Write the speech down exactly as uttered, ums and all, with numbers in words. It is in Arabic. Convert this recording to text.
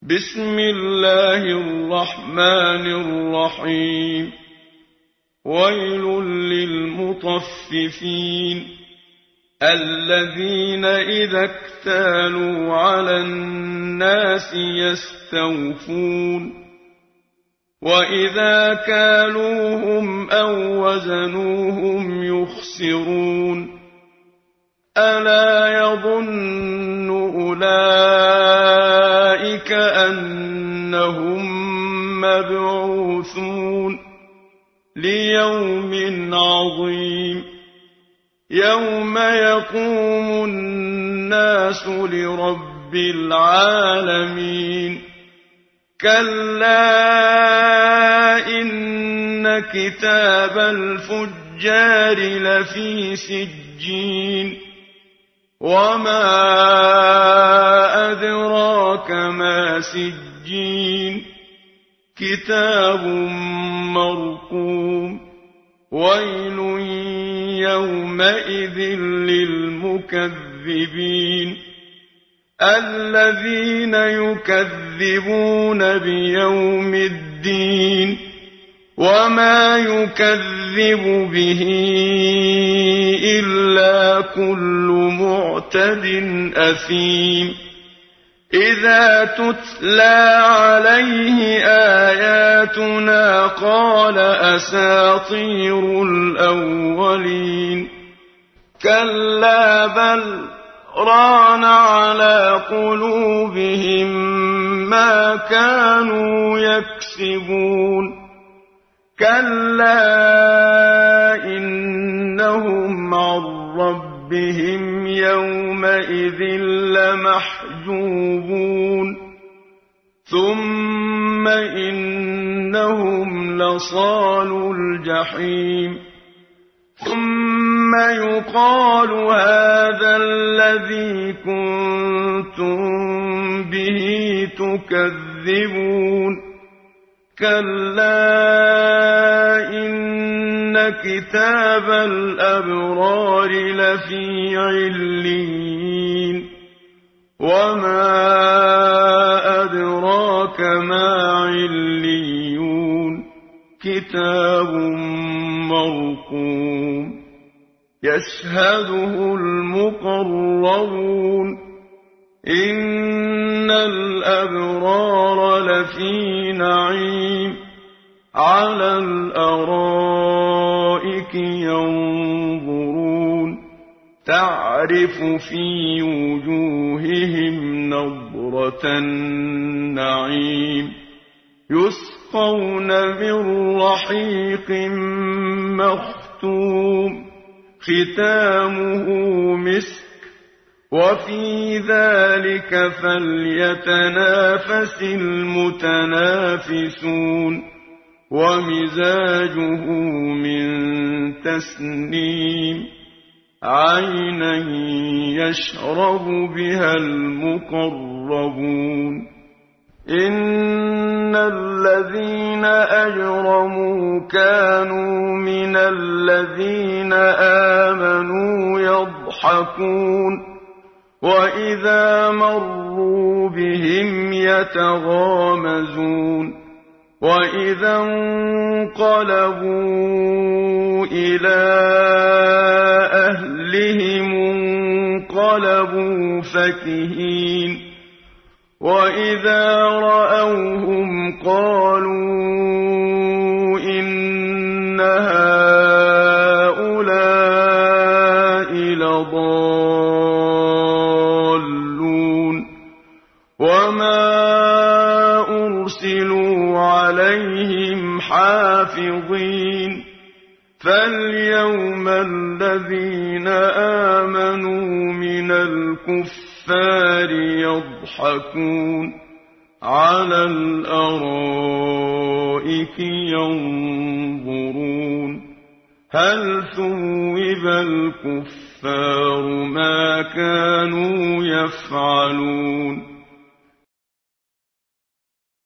بسم الله الرحمن الرحيم. ويل للمطففين الذين إذا اكتالوا على الناس يستوفون وإذا كالوهم أو وزنوهم يخسرون. ألا يظن أولئك أنهم مبعوثون ليوم عظيم يوم يقوم الناس لرب العالمين. كلا إن كتاب الفجار لفي سجين وما أدراك ما سجين كتاب مرقوم. ويل يومئذ للمكذبين الذين يكذبون بيوم الدين وما يكذب به إلا كل معتد أثيم. إذا تتلى عليه آياتنا قال أساطير الأولين. كلا بل ران على قلوبهم ما كانوا يكسبون. كلا إنهم عن ربهم يومئذ لمحجوبون. ثم إنهم لصالو الجحيم. ثم يقال هذا الذي كنتم به تكذبون. كلا إن كتاب الأبرار لفي عليين وما أدراك ما عليون كتاب مرقوم يشهده المقربون. إن الأبرار لفي نعيم على الأرائك ينظرون تعرف في وجوههم نضرة النعيم يسقون من رحيق مختوم ختامه مسك وفي ذلك فليتنافس المتنافسون. ومزاجه من تسنيم عينا يشرب بها المقربون. إن الذين أجرموا كانوا من الذين آمنوا يضحكون وإذا مروا بهم يتغامزون. وإذا انقلبوا إلى أهلهم انقلبوا فكهين. وإذا رأوهم قالوا إن هؤلاء لضالون وما أرسلوا عليهم حافظين. فاليوم الذين آمنوا من الكفار يضحكون على الأرائك ينظرون هل ثوب الكفار ما كانوا يفعلون.